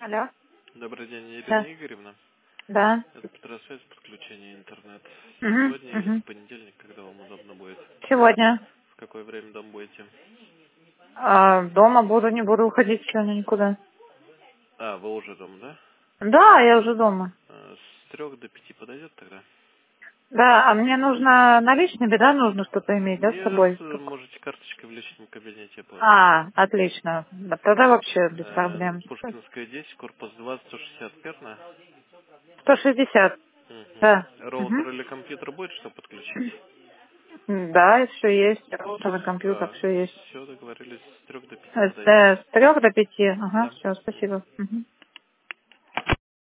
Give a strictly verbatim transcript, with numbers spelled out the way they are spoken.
Алло. Добрый день, Да. Ирина Игоревна. Да. Это Петросвязь, подключение интернет. Угу. Сегодня или Угу. в понедельник, когда вам удобно будет? Сегодня. В какое время дома будете? А, дома буду, не буду уходить сегодня никуда. А, вы уже дома, да? Да, я уже дома. А, С трех до пяти подойдет тогда? Да, а мне нужно наличными, да, нужно что-то иметь, да, с Нет, собой? можете карточкой в личном кабинете оплатить. А, отлично. Да, тогда вообще без А, проблем. Пушкинская десять, корпус двадцать, сто шестьдесят, верно? сто шестьдесят. Да. Угу. Угу. Роутер или компьютер будет, что подключить? Да, все есть. Роутер, компьютер, А, все есть. все, договорились, с трех до пяти С, подойдет. э, с трех до пяти. Ага, Да. все, спасибо. Мгм.